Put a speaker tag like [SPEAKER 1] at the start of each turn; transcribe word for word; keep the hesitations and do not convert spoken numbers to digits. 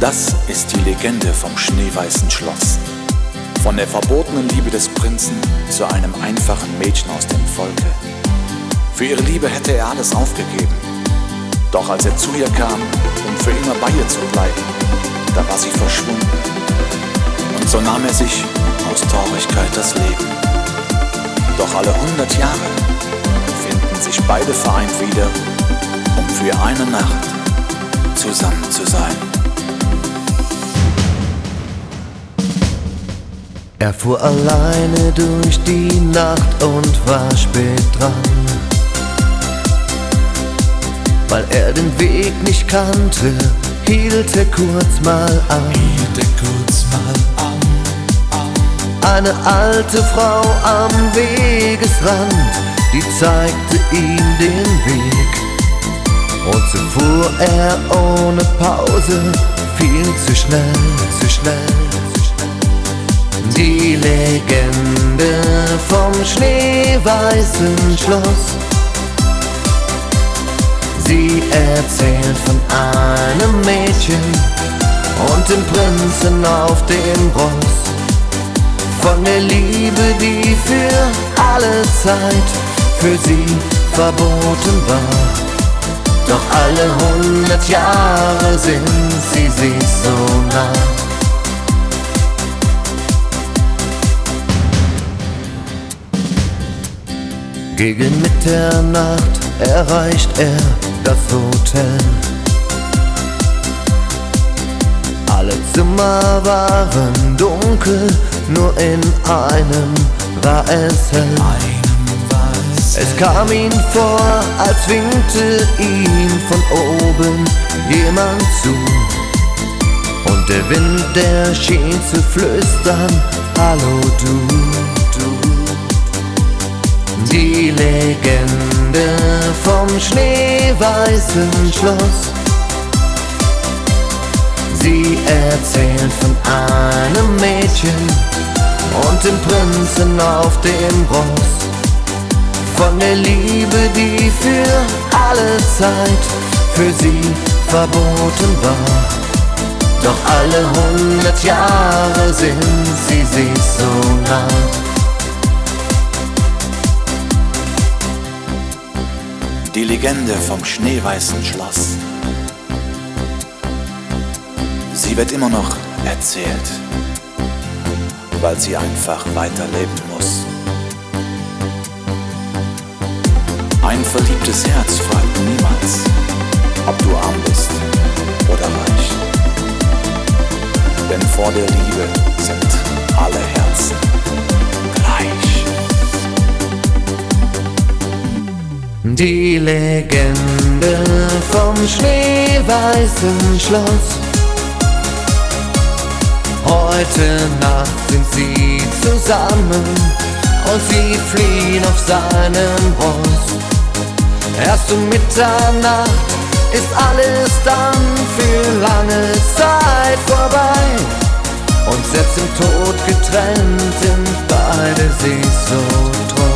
[SPEAKER 1] Das ist die Legende vom schneeweißen Schloss. Von der verbotenen Liebe des Prinzen zu einem einfachen Mädchen aus dem Volke. Für ihre Liebe hätte er alles aufgegeben. Doch als er zu ihr kam, um für immer bei ihr zu bleiben, da war sie verschwunden. Und so nahm er sich aus Traurigkeit das Leben. Doch alle hundert Jahre finden sich beide vereint wieder, um für eine Nacht zusammen zu sein.
[SPEAKER 2] Er fuhr alleine durch die Nacht und war spät dran, weil er den Weg nicht kannte, hielt er kurz mal an.
[SPEAKER 3] Hielt er kurz mal an, an.
[SPEAKER 2] Eine alte Frau am Wegesrand, die zeigte ihm den Weg. Und so fuhr er ohne Pause, viel zu schnell, zu schnell. Die Legende vom schneeweißen Schloss. Sie erzählt von einem Mädchen und dem Prinzen auf dem Ross. Von der Liebe, die für alle Zeit für sie verboten war. Doch alle hundert Jahre sind sie sich so nah. Gegen Mitternacht erreicht er das Hotel. Alle Zimmer waren dunkel, nur in einem war es hell. Es kam ihm vor, als winkte ihm von oben jemand zu. Und der Wind, der schien zu flüstern, hallo du, du. Die Legende vom schneeweißen Schloss. Sie erzählt von einem Mädchen und dem Prinzen auf dem Ross. Von der Liebe, die für alle Zeit für sie verboten war. Doch alle hundert Jahre sind sie sich so nah.
[SPEAKER 1] Die Legende vom schneeweißen Schloss. Sie wird immer noch erzählt, weil sie einfach weiterleben muss. Ein verliebtes Herz fragt niemals, ob du arm bist oder reich. Denn vor der Liebe sind alle Herzen gleich.
[SPEAKER 2] Die Legende vom schneeweißen Schloss. Heute Nacht sind sie zusammen und sie fliehen auf seinem Ross. Erst um Mitternacht ist alles dann für lange Zeit vorbei. Und selbst im Tod getrennt sind beide sich so treu.